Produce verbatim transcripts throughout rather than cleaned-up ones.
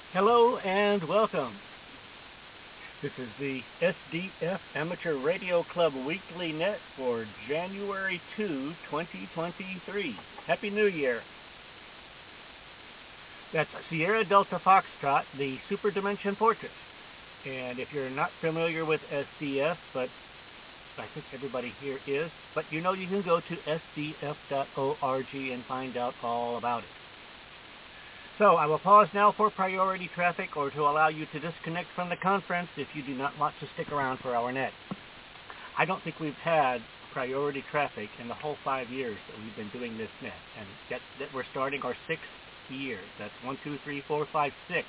Hello and welcome. This is the S D F Amateur Radio Club Weekly Net for January second, twenty twenty-three. Happy New Year. That's Sierra Delta Foxtrot, the Super Dimension Fortress. And if you're not familiar with S D F, but I think everybody here is, but you know you can go to S D F dot org and find out all about it. So I will pause now for priority traffic or to allow you to disconnect from the conference if you do not want to stick around for our net. I don't think we've had priority traffic in the whole five years that we've been doing this net, and that, that we're starting our sixth year. That's one, two, three, four, five, six.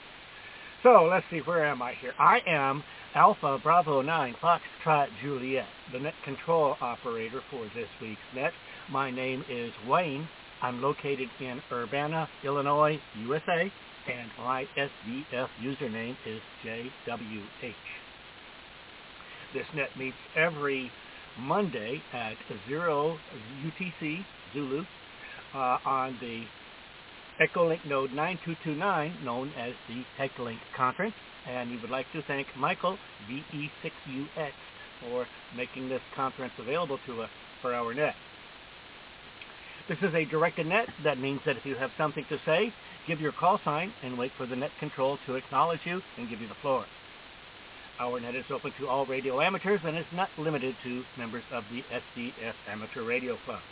So let's see, where am I here? I am Alpha Bravo nine Foxtrot Juliet, the net control operator for this week's net. My name is Wayne. I'm located in Urbana, Illinois, U S A, and my S D F username is J W H. This net meets every Monday at zero U T C, Zulu, uh, on the Echolink node nine two two nine, known as the Echolink Conference, and we would like to thank Michael, V E six U X, for making this conference available to us for our net. This is a directed net. That means that if you have something to say, give your call sign and wait for the net control to acknowledge you and give you the floor. Our net is open to all radio amateurs and is not limited to members of the S D F Amateur Radio Club.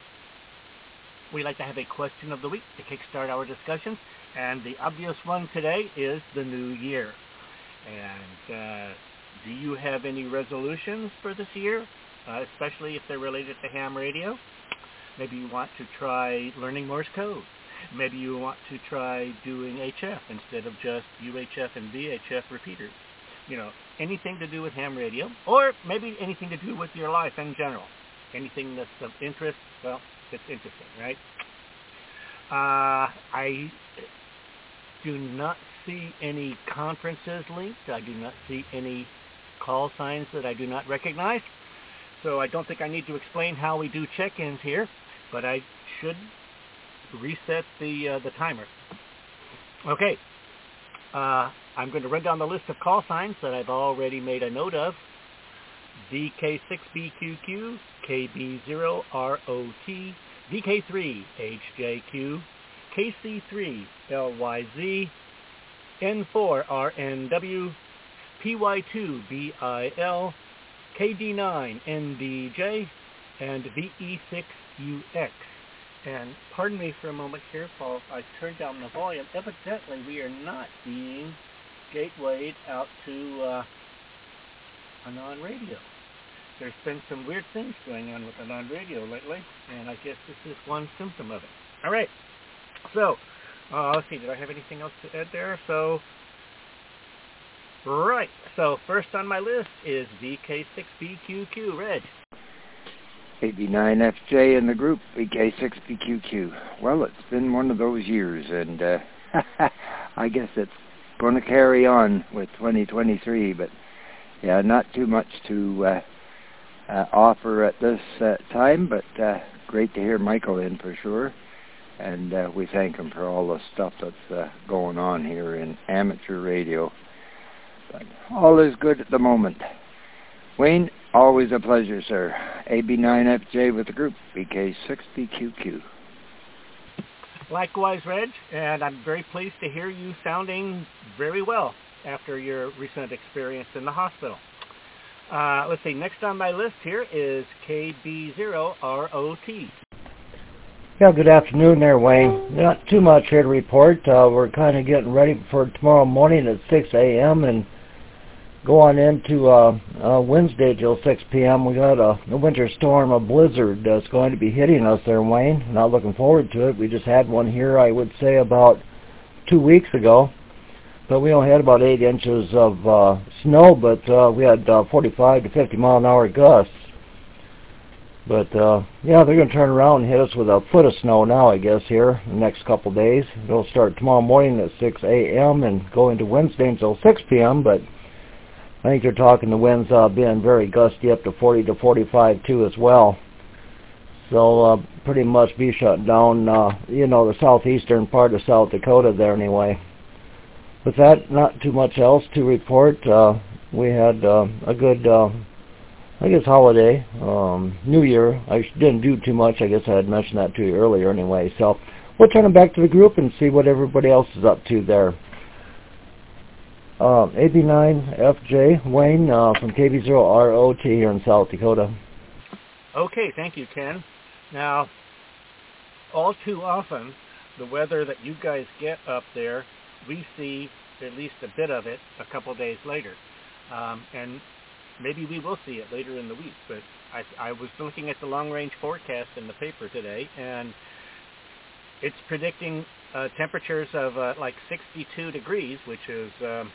We like to have a question of the week to kickstart our discussions, and the obvious one today is the new year. And uh, do you have any resolutions for this year, uh, especially if they're related to ham radio? Maybe you want to try learning Morse code. Maybe you want to try doing H F instead of just U H F and V H F repeaters. You know, anything to do with ham radio, or maybe anything to do with your life in general. Anything that's of interest, well, it's interesting, right? Uh, I do not see any conferences linked. I do not see any call signs that I do not recognize. So I don't think I need to explain how we do check-ins here, but I should reset the uh, the timer. Okay, uh, I'm going to run down the list of call signs that I've already made a note of. V K six B Q Q, K B zero R O T, V K three H J Q, K C three L Y Z, N four R N W, P Y two B I L, K D nine N D J, and V E six U X. And pardon me for a moment here, Paul, I turned down the volume. Evidently, we are not being gatewayed out to uh, Anon Radio. There's been some weird things going on with Anon Radio lately, and I guess this is one symptom of it. All right. So, uh, let's see, did I have anything else to add there? So, right. So, first on my list is V K six B Q Q, Reg. A B nine F J in the group, V K six B Q Q. Well, it's been one of those years, and uh, I guess it's going to carry on with twenty twenty-three, but yeah, not too much to uh, uh, offer at this uh, time, but uh, great to hear Michael in for sure, and uh, we thank him for all the stuff that's uh, going on here in amateur radio. But all is good at the moment. Wayne, always a pleasure, sir. A B nine F J with the group, V K six B Q Q. Likewise, Reg, and I'm very pleased to hear you sounding very well after your recent experience in the hospital. Uh, let's see, next on my list here is K B zero R O T. Yeah, good afternoon there, Wayne. Not too much here to report. Uh, we're kind of getting ready for tomorrow morning at six a.m. and go on into uh, uh, Wednesday till six p.m. We got a, a winter storm, a blizzard that's going to be hitting us there, Wayne. Not looking forward to it. We just had one here, I would say, about two weeks ago. But we only had about eight inches of uh, snow, but uh, we had uh, forty-five to fifty mile an hour gusts. But, uh, yeah, they're going to turn around and hit us with a foot of snow now, I guess, here in the next couple of days. It'll start tomorrow morning at six a.m. and go into Wednesday until six p.m., but I think they're talking the winds uh, being very gusty up to forty to forty-five, too, as well. So uh, pretty much be shut down, uh, you know, the southeastern part of South Dakota there anyway. with that, not too much else to report. Uh, we had uh, a good, uh, I guess, holiday, um, New Year. I didn't do too much. I guess I had mentioned that to you earlier anyway. So we'll turn it back to the group and see what everybody else is up to there. Uh, A B nine F J, Wayne uh, from K B zero R O T here in South Dakota. Okay, thank you, Ken. Now, all too often, the weather that you guys get up there, we see at least a bit of it a couple days later. Um, and maybe we will see it later in the week, but I, I was looking at the long-range forecast in the paper today, and it's predicting uh, temperatures of uh, like sixty-two degrees, which is, um,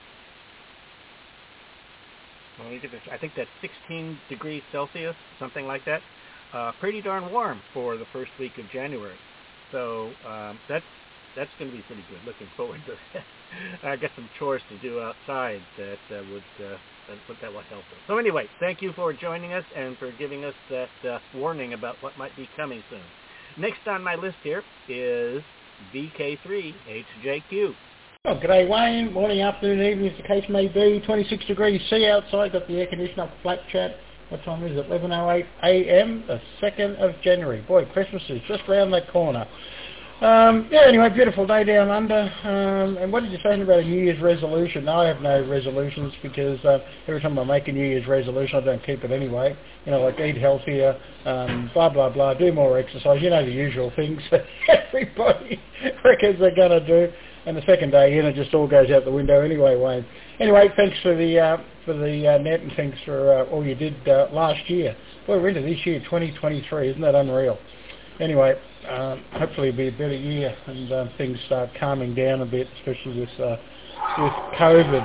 well, let me get this, I think that's sixteen degrees Celsius, something like that. Uh, pretty darn warm for the first week of January. So um, that's that's going to be pretty good. Looking forward to that. I got some chores to do outside that uh, would uh, that, that will help us. So anyway, thank you for joining us and for giving us that uh, warning about what might be coming soon. Next on my list here is V K three H J Q. Oh, g'day Wayne. Morning, afternoon, evening, as the case may be. twenty-six degrees C outside. Got the air conditioner up, flat chat. What time is it? eleven oh eight a m, the second of January. Boy, Christmas is just round that corner. Um, yeah, anyway, beautiful day down under. Um, and what did you say about a New Year's resolution? No, I have no resolutions because uh, every time I make a New Year's resolution, I don't keep it anyway. You know, like eat healthier, um, blah, blah, blah, do more exercise. You know, the usual things that everybody reckons they're going to do. And the second day in, it just all goes out the window anyway, Wayne. Anyway, thanks for the uh, for the uh, net, and thanks for uh, all you did uh, last year. Boy, we're into this year, twenty twenty-three. Isn't that unreal? Anyway, um, hopefully it'll be a better year and uh, things start calming down a bit, especially with uh, with COVID.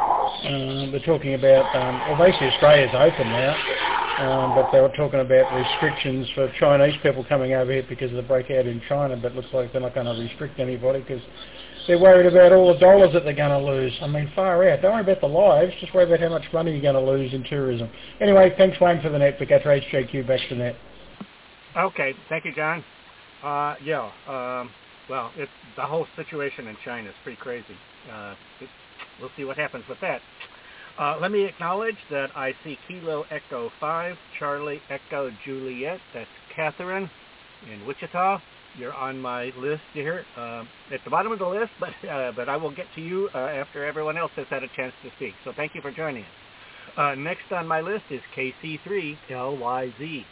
Um, they're talking about, um, well, basically Australia's open now, um, but they were talking about restrictions for Chinese people coming over here because of the breakout in China, but it looks like they're not going to restrict anybody because they're worried about all the dollars that they're going to lose. I mean, far out. Don't worry about the lives, just worry about how much money you're going to lose in tourism. Anyway, thanks, Wayne, for the net. We got H J Q back to net. Okay, thank you, John. Uh, yeah, um, well, it's, the whole situation in China is pretty crazy. Uh, it, we'll see what happens with that. Uh, let me acknowledge that I see Kilo Echo five, Charlie Echo Juliet. That's Catherine in Wichita. You're on my list here, uh, at the bottom of the list, but uh, but I will get to you uh, after everyone else has had a chance to speak. So thank you for joining us. Uh, next on my list is K C three L Y Z.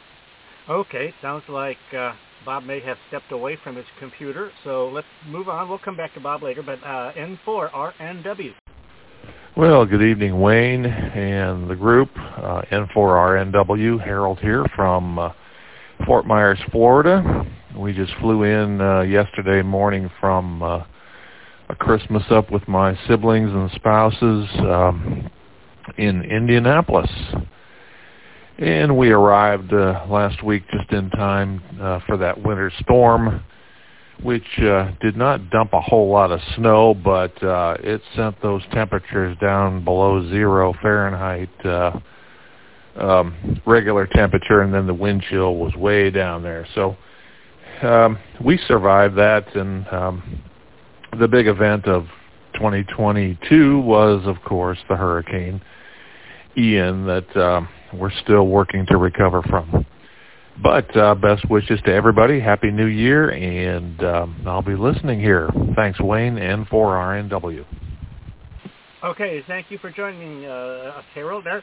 Okay, sounds like uh, Bob may have stepped away from his computer, so let's move on. We'll come back to Bob later, but uh, N four R N W. Well, good evening, Wayne and the group. Uh, N four R N W, Harold here from uh, Fort Myers, Florida. We just flew in uh, yesterday morning from uh, a Christmas up with my siblings and spouses um, in Indianapolis. And we arrived uh, last week just in time uh, for that winter storm, which uh, did not dump a whole lot of snow, but uh, it sent those temperatures down below zero Fahrenheit, uh, um, regular temperature, and then the wind chill was way down there. So um, we survived that, and um, the big event of twenty twenty-two was, of course, the Hurricane Ian that uh, we're still working to recover from. But uh, best wishes to everybody. Happy New Year, and um, I'll be listening here. Thanks, Wayne, N four R N W. Okay, thank you for joining uh, us, Harold. There.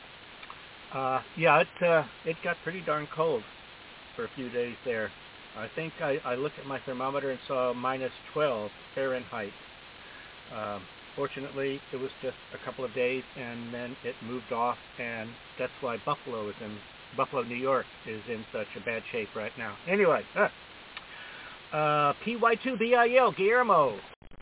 Uh, yeah, it uh, it got pretty darn cold for a few days there. I think I, I looked at my thermometer and saw minus twelve Fahrenheit. Um, fortunately, it was just a couple of days, and then it moved off, and that's why Buffalo is in Buffalo, New York, is in such a bad shape right now. Anyway, uh, uh, P Y two B I L, Guillermo.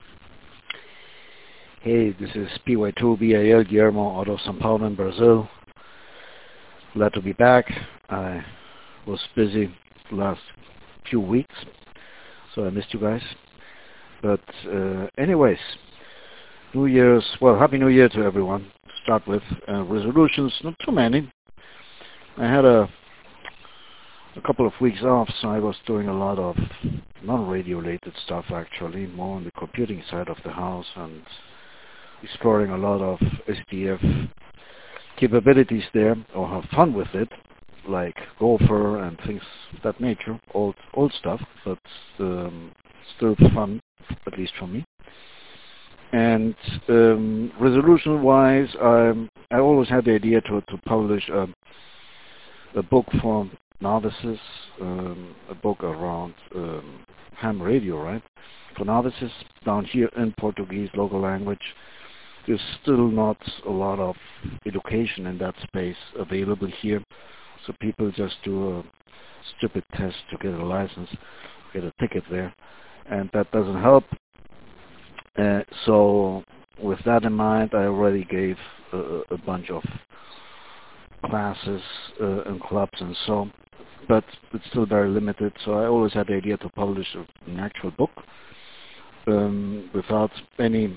Hey, this is P Y two B I L, Guillermo, out of São Paulo in Brazil. Glad to be back. I was busy the last few weeks, so I missed you guys. But uh, anyways, New Year's, well, Happy New Year to everyone. To start with, uh, resolutions, not too many. I had a a couple of weeks off, so I was doing a lot of non-radio related stuff actually, more on the computing side of the house and exploring a lot of S D F capabilities there, or have fun with it, like Gopher and things of that nature, old old stuff, but um, still fun, at least for me. And um, resolution-wise, um, I always had the idea to, to publish a, a book for novices, um, a book around um, ham radio, right? For novices down here in Portuguese, local language. There's still not a lot of education in that space available here, so people just do a stupid test to get a license, get a ticket there, and that doesn't help. Uh, so with that in mind, I already gave a, a bunch of classes uh, and clubs and so, but it's still very limited, so I always had the idea to publish a, an actual book um, without any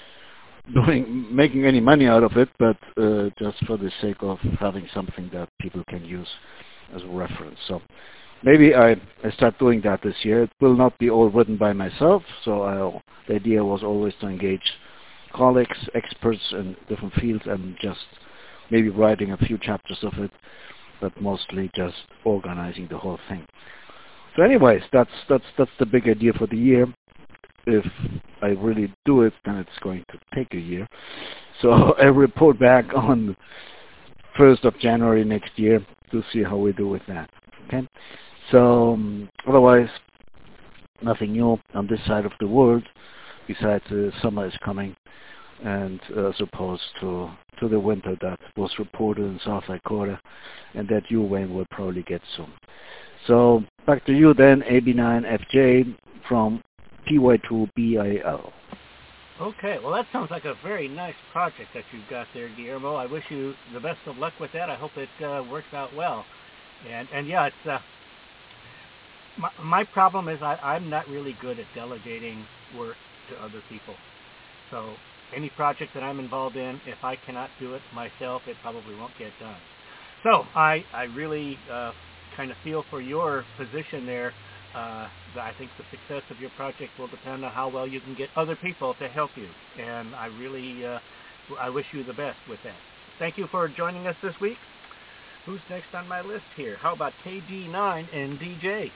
doing making any money out of it, but uh, just for the sake of having something that people can use as a reference. So maybe I, I start doing that this year. It will not be all written by myself, so I'll, the idea was always to engage colleagues, experts in different fields, and just maybe writing a few chapters of it, but mostly just organizing the whole thing. So anyways, that's that's that's the big idea for the year. If I really do it, then it's going to take a year. So I report back on first of January next year to see how we do with that. Okay. So um, otherwise, nothing new on this side of the world, besides uh, summer is coming, and uh, as opposed to to the winter that was reported in South Dakota, and that you, Wayne, will probably get soon. So back to you then, A B nine F J from P Y two B I L. Okay, well that sounds like a very nice project that you've got there, Guillermo. I wish you the best of luck with that. I hope it uh, works out well. And and yeah, it's uh, my, my problem is I, I'm not really good at delegating work to other people. So any project that I'm involved in, if I cannot do it myself, it probably won't get done. So I, I really uh, kind of feel for your position there. Uh, I think the success of your project will depend on how well you can get other people to help you. And I really, uh, I wish you the best with that. Thank you for joining us this week. Who's next on my list here? How about K D nine and D J?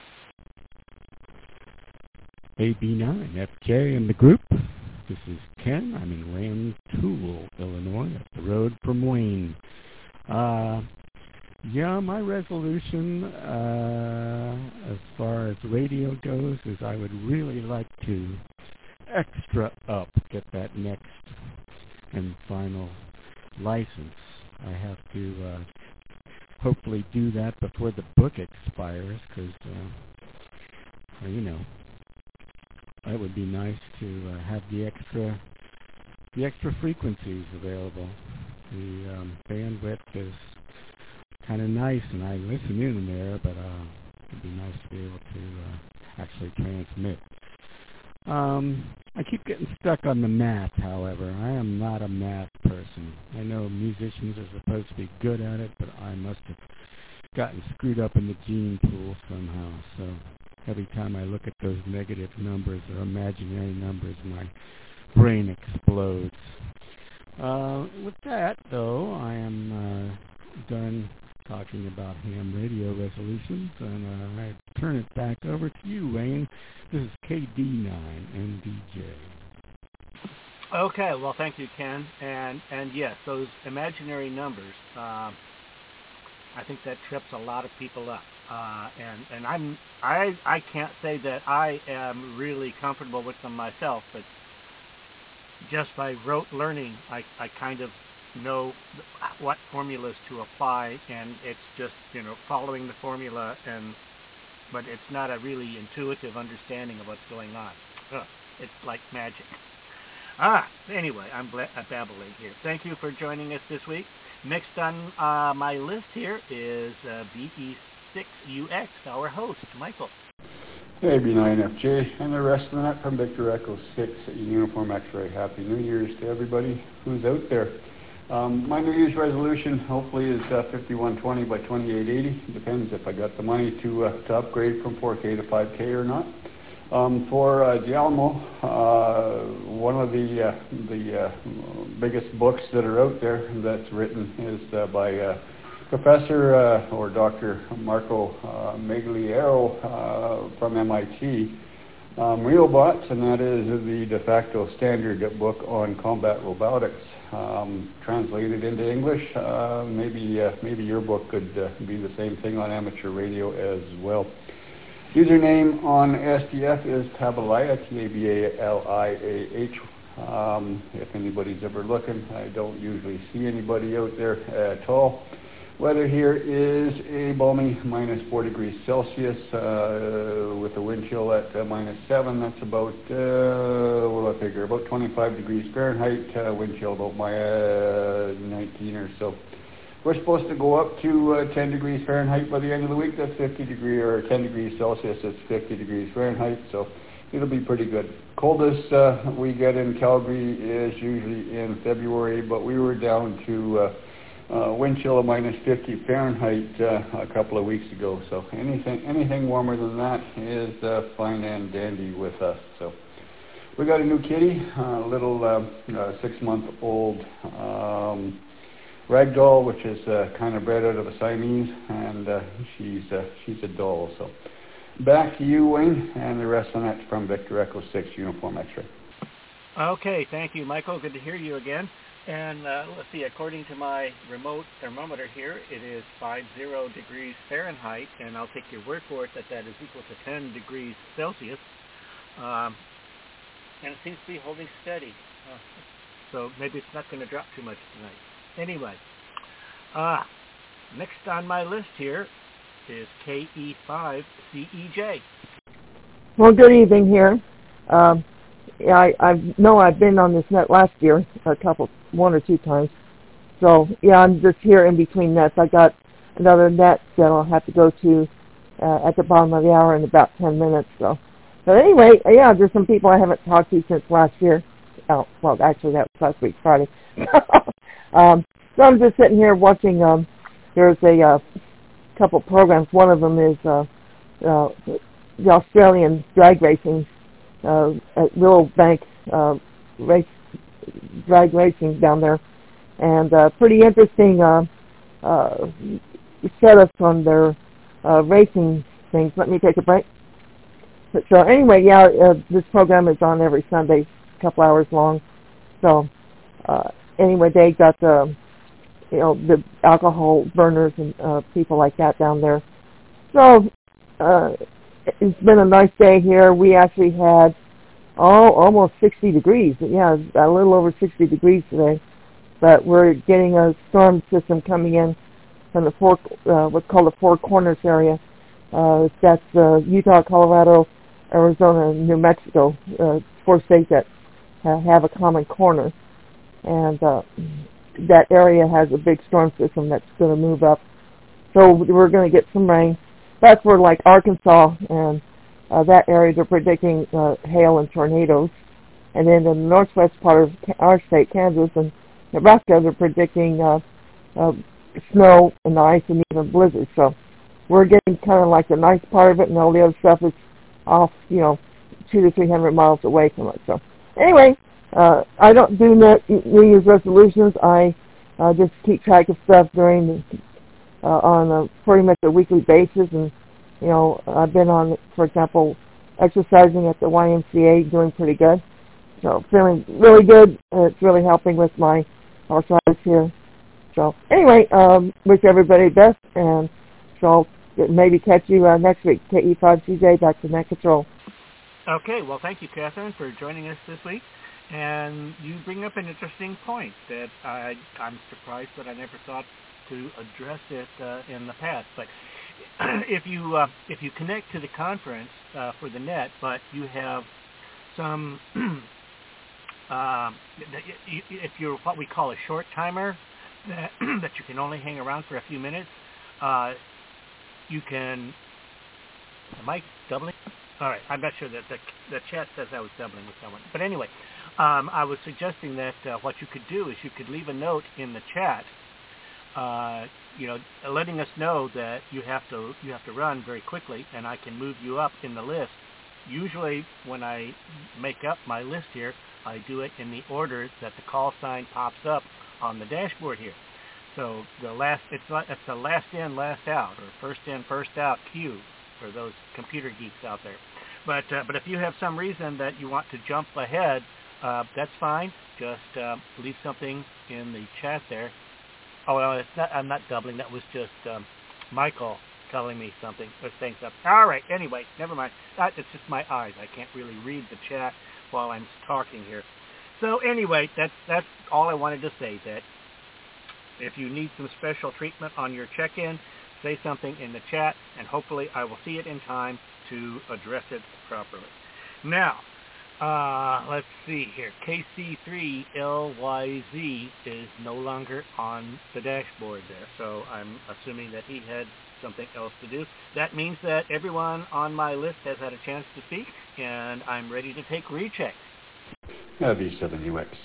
A B nine F J in the group. This is Ken. I'm in Rantoul, Illinois, up the road from Wayne. Uh, yeah, my resolution uh, as far as radio goes is I would really like to extra up, get that next and final license. I have to uh, hopefully do that before the book expires, because, uh, you know, it would be nice to uh, have the extra the extra frequencies available. The um, bandwidth is kind of nice, and I listen in there, but uh, it'd be nice to be able to uh, actually transmit. Um, I keep getting stuck on the math, however. I am not a math person. I know musicians are supposed to be good at it, but I must have gotten screwed up in the gene pool somehow. So every time I look at those negative numbers or imaginary numbers, my brain explodes. Uh, with that, though, I am uh, done talking about ham radio resolutions, and uh, I turn it back over to you, Wayne. This is K D nine and D J. Okay, well, thank you, Ken. And and yes, those imaginary numbers, uh, I think that trips a lot of people up. Uh, and and I'm I I can't say that I am really comfortable with them myself, but just by rote learning, I I kind of know what formulas to apply, and it's just, you know, following the formula, and but it's not a really intuitive understanding of what's going on. Ugh, it's like magic. Ah, anyway, I'm bla- babbling here. Thank you for joining us this week. Next on uh, my list here is uh, B E six U X, our host, Michael. A B nine F J and the rest of the net from Victor Echo six at Uniform X-Ray. Happy New Year's to everybody who's out there. Um, my New Year's resolution hopefully is uh, fifty-one twenty by twenty-eight eighty. Depends if I got the money to, uh, to upgrade from four K to five K or not. Um, for uh, Gialmo, uh, one of the uh, the uh, biggest books that are out there that's written is uh, by uh, Professor uh, or Doctor Marco uh, Magliero uh, from M I T, um, Realbots, and that is the de facto standard book on combat robotics, um, translated into English. Uh, maybe uh, maybe your book could uh, be the same thing on amateur radio as well. Username on S D F is Tabalaya, T A B A L I A H. Um, if anybody's ever looking, I don't usually see anybody out there at all. Weather here is a balmy minus four degrees Celsius uh, with a wind chill at uh, minus seven. That's about, uh, what do I figure, about twenty-five degrees Fahrenheit. Uh, wind chill about my uh, nineteen or so. We're supposed to go up to uh, ten degrees Fahrenheit by the end of the week. That's fifty degrees or ten degrees Celsius. That's fifty degrees Fahrenheit. So it'll be pretty good. Coldest uh, we get in Calgary is usually in February, but we were down to uh, uh, wind chill of minus fifty Fahrenheit uh, a couple of weeks ago. So anything anything warmer than that is uh, fine and dandy with us. So we got a new kitty, a little uh, uh, six-month-old. Um, Ragdoll, which is uh, kind of bred out of a Siamese, and uh, she's uh, she's a doll. So back to you, Wayne, and the rest of that from Victor Echo six Uniform X-Ray. Okay, thank you, Michael. Good to hear you again. And uh, let's see, according to my remote thermometer here, it is fifty degrees Fahrenheit, and I'll take your word for it that that is equal to ten degrees Celsius. Um, and it seems to be holding steady. Uh, so maybe it's not going to drop too much tonight. Anyway, uh, next on my list here is K E five C E J. Well, good evening here. Um, yeah, I, I know I've been on this net last year a couple, one or two times. So, yeah, I'm just here in between nets. I got another net that I'll have to go to uh, at the bottom of the hour in about ten minutes. So, but anyway, yeah, there's some people I haven't talked to since last year. Oh, well, actually, that was last week, Friday. um, so I'm just sitting here watching. Um, there's a uh, couple programs. One of them is uh, uh, the Australian drag racing uh, at Willow Bank uh, race, drag racing down there, and uh, pretty interesting uh, uh, setups on their uh, racing things. Let me take a break. But, so anyway, yeah, uh, this program is on every Sunday, a couple hours long. So. Uh, Anyway, they got the, you know, the alcohol burners and uh, people like that down there. So uh, it's been a nice day here. We actually had oh almost sixty degrees. Yeah, a little over sixty degrees today. But we're getting a storm system coming in from the four, uh, what's called the Four Corners area. Uh, that's uh, Utah, Colorado, Arizona, and New Mexico. Uh, four states that uh, have a common corner. And uh, that area has a big storm system that's going to move up. So we're going to get some rain. That's where, like, Arkansas and uh, that area, they're predicting uh, hail and tornadoes. And then in the northwest part of our state, Kansas and Nebraska, they're predicting uh, uh, snow and ice and even blizzards. So we're getting kind of like the nice part of it, and all the other stuff is off, you know, two to three hundred miles away from it. So anyway. Uh, I don't do New Year's resolutions. I uh, just keep track of stuff during the, uh, on a, pretty much a weekly basis. And, you know, I've been on, for example, exercising at the Y M C A, doing pretty good. So feeling really good. And it's really helping with my arthritis here. So anyway, um, wish everybody best. And so I'll maybe catch you uh, next week. K E five C J, back to Net Control. Okay, well, thank you, Catherine, for joining us this week. And you bring up an interesting point that I, I'm surprised that I never thought to address it uh, in the past. But if you uh, if you connect to the conference uh, for the net, but you have some, uh, if you're what we call a short timer, that, that you can only hang around for a few minutes, uh, you can. Am I doubling? All right, I'm not sure that the, the chat says I was doubling with someone. But anyway, Um, I was suggesting that uh, what you could do is you could leave a note in the chat, uh, you know, letting us know that you have to you have to run very quickly, and I can move you up in the list. Usually, when I make up my list here, I do it in the order that the call sign pops up on the dashboard here. So the last it's not, it's the last in, last out, or first in, first out queue for those computer geeks out there. But uh, but if you have some reason that you want to jump ahead, Uh, that's fine. Just uh, leave something in the chat there. Oh, well, it's not, I'm not doubling. That was just um, Michael telling me something or saying something. All right. Anyway, never mind. That, it's just my eyes. I can't really read the chat while I'm talking here. So anyway, that's that's all I wanted to say. That if you need some special treatment on your check-in, say something in the chat, and hopefully I will see it in time to address it properly. Now. Uh, let's see here. K C three L Y Z is no longer on the dashboard there, so I'm assuming that he had something else to do. That means that everyone on my list has had a chance to speak, and I'm ready to take rechecks. Uh, V seven U X.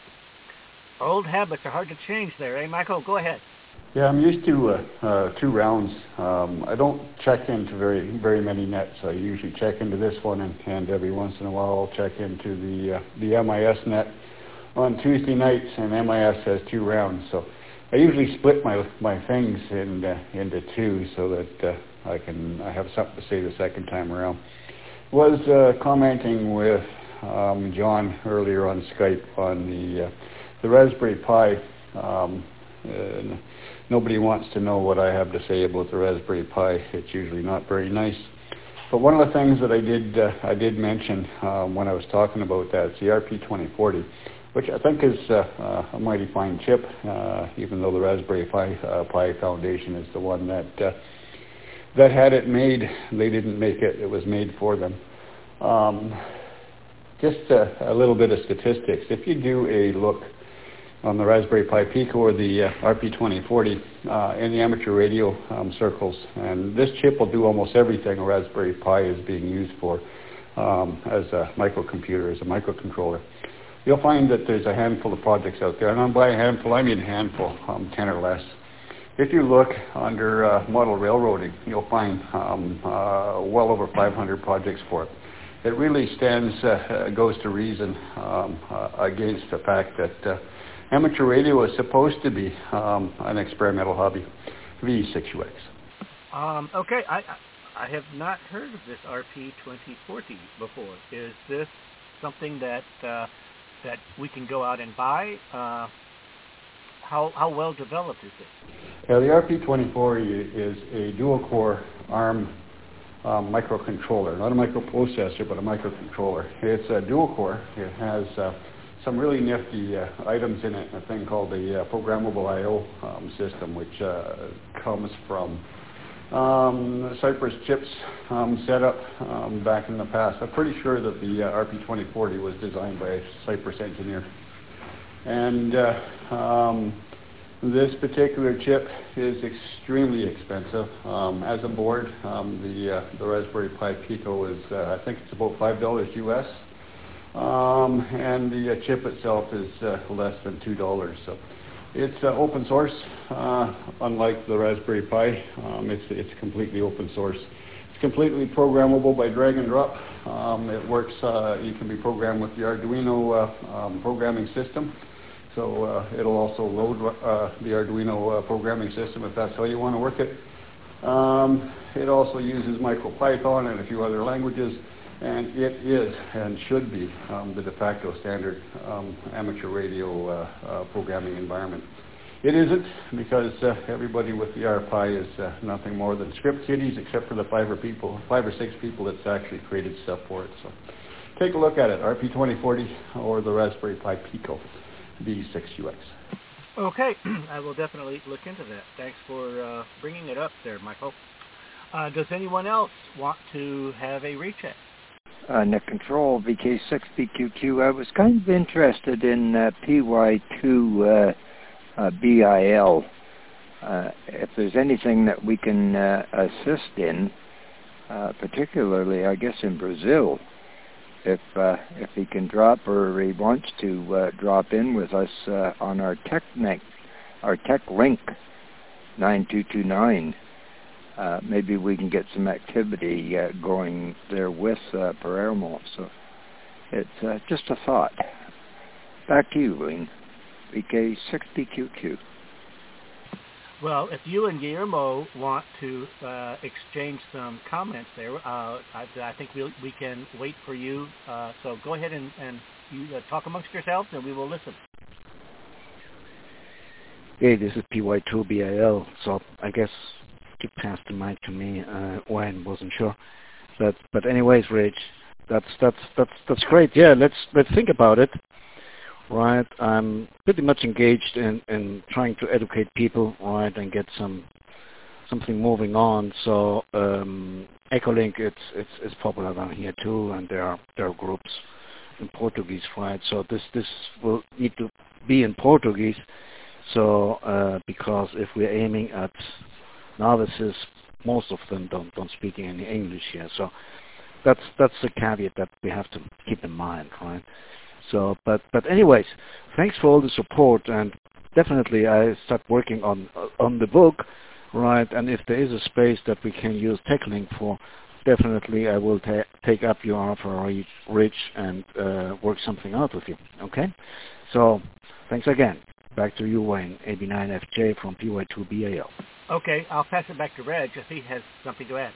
Old habits are hard to change there, eh, Michael? Go ahead. Yeah, I'm used to uh, uh, two rounds. Um, I don't check into very very many nets. I usually check into this one, and, and every once in a while I'll check into the uh, the M I S net on Tuesday nights, and M I S has two rounds. So I usually split my my things in, uh, into two so that uh, I can I have something to say the second time around. Was uh, commenting with um, John earlier on Skype on the uh, the Raspberry Pi. Um, uh, Nobody wants to know what I have to say about the Raspberry Pi. It's usually not very nice. But one of the things that I did uh, I did mention um, when I was talking about that is the R P twenty forty, which I think is uh, uh, a mighty fine chip, uh, even though the Raspberry Pi, uh, Pi Foundation is the one that uh, that had it made. They didn't make it. It was made for them. Um, just a, a little bit of statistics. If you do a look on the Raspberry Pi Pico or the uh, R P twenty forty uh, in the amateur radio um, circles, and this chip will do almost everything a Raspberry Pi is being used for um, as a microcomputer, as a microcontroller. You'll find that there's a handful of projects out there, and by a handful, I mean a handful, um, ten or less. If you look under uh, model railroading, you'll find um, uh, well over five hundred projects for it. It really stands, uh, goes to reason um, uh, against the fact that uh, amateur radio is supposed to be um, an experimental hobby. V six U X. Um, okay, I, I have not heard of this R P twenty forty before. Is this something that uh, that we can go out and buy? Uh, how how well developed is it? Yeah, the R P twenty forty is a dual-core ARM um, microcontroller, not a microprocessor, but a microcontroller. It's a dual-core. It has uh, some really nifty uh, items in it, a thing called the uh, programmable I O um, system, which uh, comes from um, Cypress chips um, set up um, back in the past. I'm pretty sure that the uh, R P twenty forty was designed by a Cypress engineer. And uh, um, this particular chip is extremely expensive. Um, as a board, um, the, uh, the Raspberry Pi Pico is, uh, I think it's about five dollars U S. Um, and the uh, chip itself is uh, less than two dollars. So it's uh, open source, uh, unlike the Raspberry Pi. Um, it's, it's completely open source. It's completely programmable by drag and drop. Um, it works, uh, you can be programmed with the Arduino uh, um, programming system. So uh, it'll also load uh, the Arduino uh, programming system if that's how you want to work it. Um, it also uses MicroPython and a few other languages. And it is and should be um, the de facto standard um, amateur radio uh, uh, programming environment. It isn't, because uh, everybody with the R P I is uh, nothing more than script kiddies, except for the five or people, five or six people that's actually created stuff for it. So take a look at it, R P twenty forty or the Raspberry Pi Pico V six U X. Okay, I will definitely look into that. Thanks for uh, bringing it up there, Michael. Uh, does anyone else want to have a recheck? Uh, Net Control V K six B Q Q. I was kind of interested in uh, P Y two uh, uh, B I L. Uh, if there's anything that we can uh, assist in, uh, particularly, I guess, in Brazil, if uh, if he can drop or he wants to uh, drop in with us uh, on our tech link, our tech link nine two two nine. Uh, maybe we can get some activity uh, going there with uh, Palermo. So it's uh, just a thought. Back to you, Wayne. V K six P Q Q. Well, if you and Guillermo want to uh, exchange some comments there, uh, I, I think we we'll, we can wait for you. Uh, so go ahead and, and you uh, talk amongst yourselves, and we will listen. Hey, this is P Y two B I L. So I guess you passed the mic to me. Uh, Wayne wasn't sure, but but anyways, Rich, that's that's that's that's great. Yeah, let's let's think about it. Right, I'm pretty much engaged in, in trying to educate people, right, and get some something moving on. So um, Echolink, it's it's it's popular down here too, and there are there are groups in Portuguese, right? So this this will need to be in Portuguese. So uh, because if we're aiming at novices, most of them don't don't speak any English here. So that's that's the caveat that we have to keep in mind, right? So, but but anyways, thanks for all the support, and definitely I start working on on the book, right? And if there is a space that we can use TechLink for, definitely I will ta take up your offer, Rich, and uh, work something out with you. Okay? So, thanks again. Back to you, Wayne. A B nine F J from P Y two B A L. Okay, I'll pass it back to Reg if he has something to add.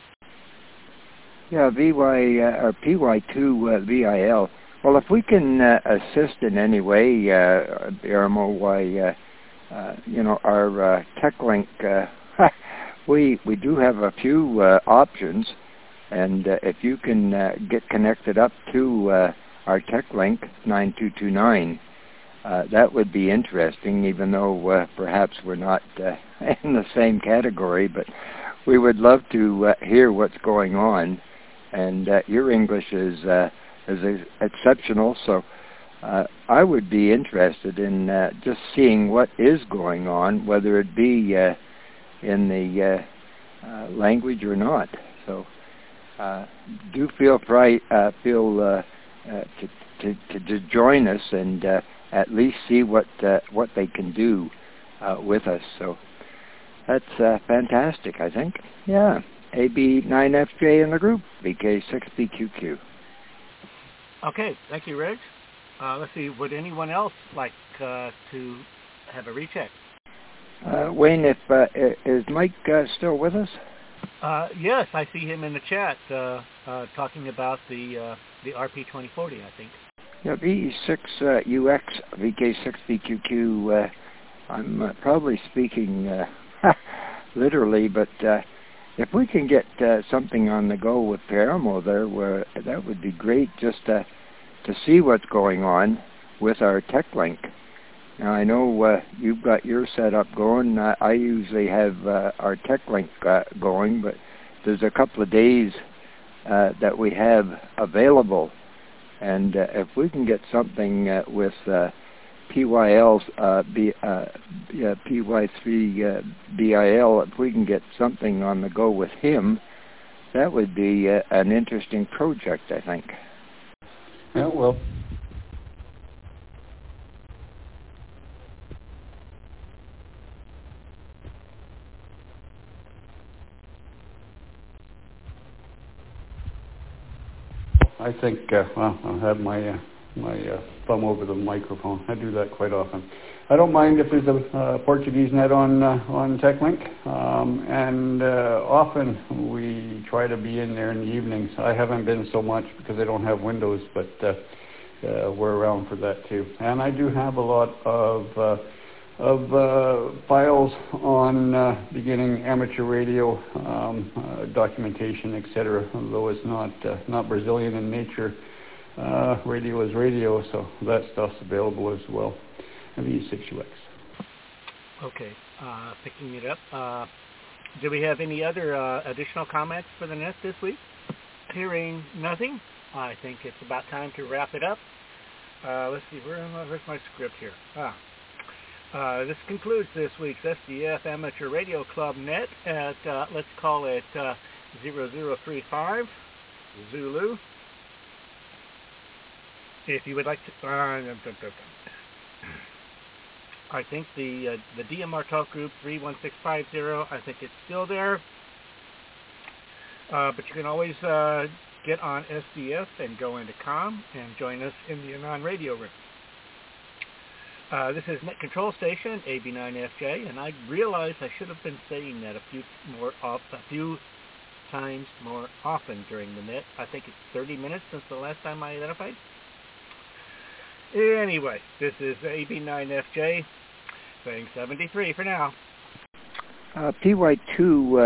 Yeah, V Y uh, or P Y two uh, B I L. Well, if we can uh, assist in any way, uh, Guillermo, why, uh, uh, you know, our uh, TechLink, uh, we we do have a few uh, options, and uh, if you can uh, get connected up to uh, our TechLink nine two two nine, uh, that would be interesting. Even though uh, perhaps we're not uh, in the same category, but we would love to uh, hear what's going on. And uh, your English is. Uh, is exceptional, so uh, I would be interested in uh, just seeing what is going on, whether it be uh, in the uh, uh, language or not. So uh, do feel free, uh, feel uh, uh, to, to, to join us and uh, at least see what uh, what they can do uh, with us. So that's uh, fantastic, I think. Yeah, A B nine F J in the group, V K six P Q Q. Okay, thank you, Reg. Uh, let's see, would anyone else like uh, to have a recheck? Uh, Wayne, if uh, is Mike uh, still with us? Uh, yes, I see him in the chat uh, uh, talking about the uh, the R P twenty forty, I think. Yeah, V E six uh, U X, V K six P Q Q. Uh, I'm uh, probably speaking uh, literally, but uh, if we can get uh, something on the go with Palermo there, where that would be great, just to, to see what's going on with our TechLink. Now, I know uh, you've got your setup going. Uh, I usually have uh, our TechLink uh, going, but there's a couple of days uh, that we have available. And uh, if we can get something uh, with uh, P Y L's uh, B, uh, yeah, P Y three uh, B I L, if we can get something on the go with him, that would be uh, an interesting project, I think. Yeah, well. I think, uh, well, I'll have my uh, my uh, thumb over the microphone. I do that quite often. I don't mind if there's a uh, Portuguese net on uh, on TechLink, um, and uh, often we try to be in there in the evenings. I haven't been so much because I don't have Windows, but uh, uh, we're around for that too. And I do have a lot of uh, of uh, files on uh, beginning amateur radio um, uh, documentation, et cetera. Although it's not uh, not Brazilian in nature, uh, radio is radio, so that stuff's available as well. V E six U X. Okay, uh, picking it up. Uh, do we have any other uh, additional comments for the net this week? Hearing nothing, I think it's about time to wrap it up. Uh, let's see, where, where's my script here? Ah. Uh, this concludes this week's S D F Amateur Radio Club Net at, uh, let's call it uh, zero zero three five Zulu if you would like to, uh, I think the uh, the D M R Talk group three one six five zero, I think it's still there. Uh, but you can always uh, get on S D F and go into COM and join us in the Anon radio room. Uh, this is Net Control Station A B nine F J, and I realize I should have been saying that a few more off, a few times more often during the net. I think it's thirty minutes since the last time I identified. Anyway, this is A B nine F J saying seventy-three for now. Uh, P Y two. Uh